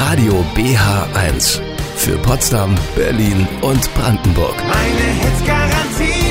Radio BH1 für Potsdam, Berlin und Brandenburg. Meine Hitzgarantie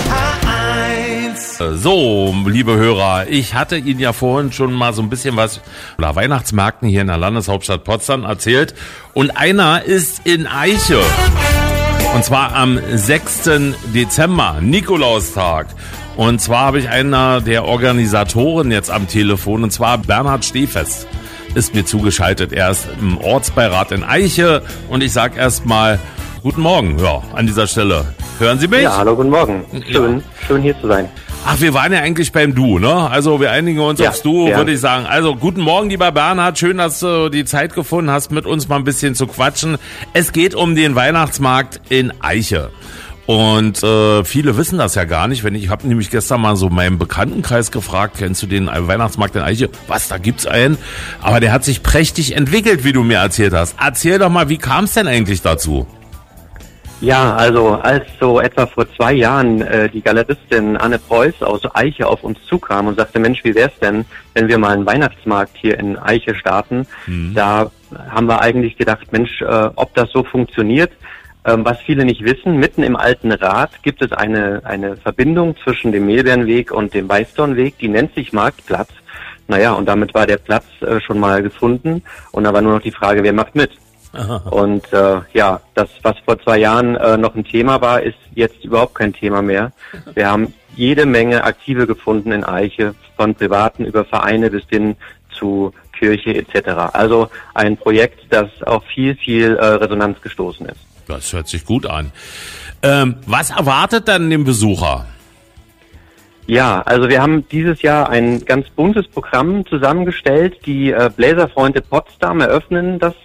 BH1. So, liebe Hörer, ich hatte Ihnen ja vorhin schon mal so ein bisschen was über Weihnachtsmärkten hier in der Landeshauptstadt Potsdam erzählt. Und einer ist in Aiche. Und zwar am 6. Dezember, Nikolaustag. Und zwar habe ich einer der Organisatoren jetzt am Telefon, und zwar Bernhard Stehfest ist mir zugeschaltet. Er ist im Ortsbeirat in Aiche und ich sage erstmal guten Morgen, ja, an dieser Stelle. Hören Sie mich? Ja, hallo, guten Morgen. Schön hier zu sein. Ach, wir waren ja eigentlich beim Du, ne? Also wir einigen uns aufs Du, würde ich sagen. Also guten Morgen, lieber Bernhard. Schön, dass du die Zeit gefunden hast, mit uns mal ein bisschen zu quatschen. Es geht um den Weihnachtsmarkt in Aiche. Und viele wissen das ja gar nicht. Ich habe nämlich gestern mal so meinen Bekanntenkreis gefragt, kennst du den Weihnachtsmarkt in Aiche? Was, da gibt's einen? Aber der hat sich prächtig entwickelt, wie du mir erzählt hast. Erzähl doch mal, wie kam es denn eigentlich dazu? Ja, also als so etwa vor 2 Jahren die Galeristin Anne Preuß aus Aiche auf uns zukam und sagte, Mensch, wie wär's denn, wenn wir mal einen Weihnachtsmarkt hier in Aiche starten? Da haben wir eigentlich gedacht, Mensch, ob das so funktioniert. Was viele nicht wissen, mitten im Alten Rad gibt es eine Verbindung zwischen dem Mehlbeerenweg und dem Weißdornweg, die nennt sich Marktplatz. Naja, und damit war der Platz schon mal gefunden und da war nur noch die Frage, wer macht mit? Aha. Und das, was vor 2 Jahren noch ein Thema war, ist jetzt überhaupt kein Thema mehr. Wir haben jede Menge Aktive gefunden in Aiche, von Privaten über Vereine bis hin zu Kirche etc. Also ein Projekt, das auf viel Resonanz gestoßen ist. Das hört sich gut an. Was erwartet dann den Besucher? Ja, also wir haben dieses Jahr ein ganz buntes Programm zusammengestellt. Die Bläserfreunde Potsdam eröffnen das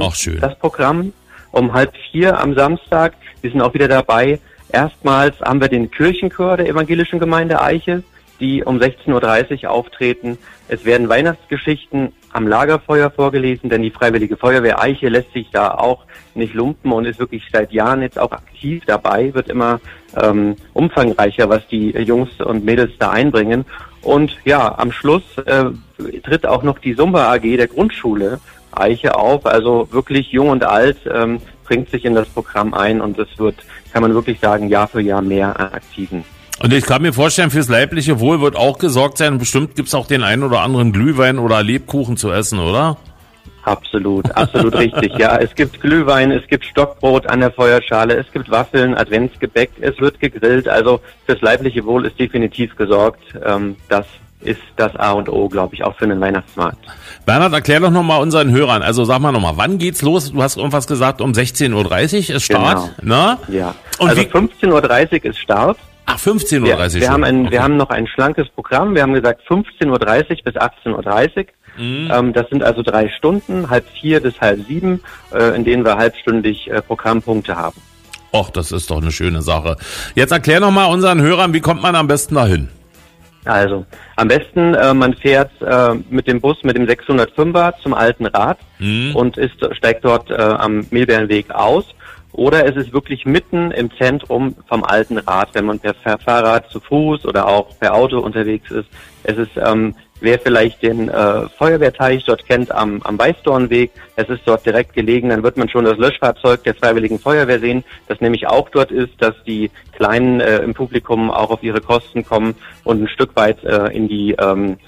Programm um 3:30 am Samstag. Wir sind auch wieder dabei. Erstmals haben wir den Kirchenchor der evangelischen Gemeinde Aiche, die um 16:30 Uhr auftreten. Es werden Weihnachtsgeschichten am Lagerfeuer vorgelesen, denn die Freiwillige Feuerwehr Aiche lässt sich da auch nicht lumpen und ist wirklich seit Jahren jetzt auch aktiv dabei, wird immer umfangreicher, was die Jungs und Mädels da einbringen. Und ja, am Schluss tritt auch noch die Sumba AG der Grundschule Aiche auf, also wirklich jung und alt bringt sich in das Programm ein und es wird, kann man wirklich sagen, Jahr für Jahr mehr an Aktiven. Und ich kann mir vorstellen, fürs leibliche Wohl wird auch gesorgt sein. Bestimmt gibt's auch den einen oder anderen Glühwein oder Lebkuchen zu essen, oder? Absolut richtig. Ja, es gibt Glühwein, es gibt Stockbrot an der Feuerschale, es gibt Waffeln, Adventsgebäck, es wird gegrillt. Also fürs leibliche Wohl ist definitiv gesorgt. Das ist das A und O, glaube ich, auch für einen Weihnachtsmarkt. Bernhard, erklär doch nochmal unseren Hörern. Also sag mal nochmal, wann geht's los? Du hast irgendwas gesagt, um 16:30 Uhr ist Start, genau. Ne? Ja, und also 15:30 Uhr ist Start. Ach, 15:30 Uhr Wir haben noch ein schlankes Programm. Wir haben gesagt 15:30 Uhr bis 18:30 Uhr. Das sind also 3 Stunden, 3:30 bis 6:30, in denen wir halbstündig Programmpunkte haben. Och, das ist doch eine schöne Sache. Jetzt erklär noch mal unseren Hörern, wie kommt man am besten dahin? Also, am besten, man fährt mit dem Bus, mit dem 605er zum Alten Rad und steigt dort am Mehlbeerenweg aus. Oder es ist wirklich mitten im Zentrum vom Alten Rad, wenn man per Fahrrad, zu Fuß oder auch per Auto unterwegs ist. Es ist, wer vielleicht den Feuerwehrteich dort kennt am Weißdornweg, es ist dort direkt gelegen, dann wird man schon das Löschfahrzeug der Freiwilligen Feuerwehr sehen, das nämlich auch dort ist, dass die Kleinen im Publikum auch auf ihre Kosten kommen und ein Stück weit in die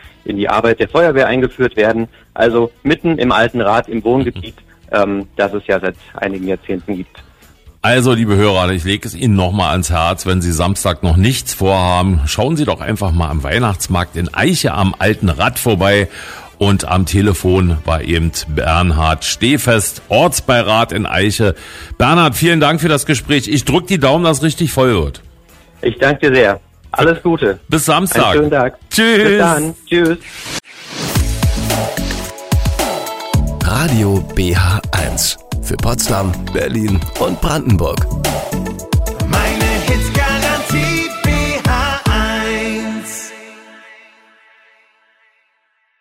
Arbeit der Feuerwehr eingeführt werden. Also mitten im Alten Rad, im Wohngebiet, das es ja seit einigen Jahrzehnten gibt. Also, liebe Hörer, ich lege es Ihnen nochmal ans Herz, wenn Sie Samstag noch nichts vorhaben, schauen Sie doch einfach mal am Weihnachtsmarkt in Aiche am Alten Rad vorbei. Und am Telefon war eben Bernhard Stehfest, Ortsbeirat in Aiche. Bernhard, vielen Dank für das Gespräch. Ich drücke die Daumen, dass es richtig voll wird. Ich danke dir sehr. Alles Gute. Bis Samstag. Einen schönen Tag. Tschüss. Bis dann. Tschüss. Radio BH1 für Potsdam, Berlin und Brandenburg.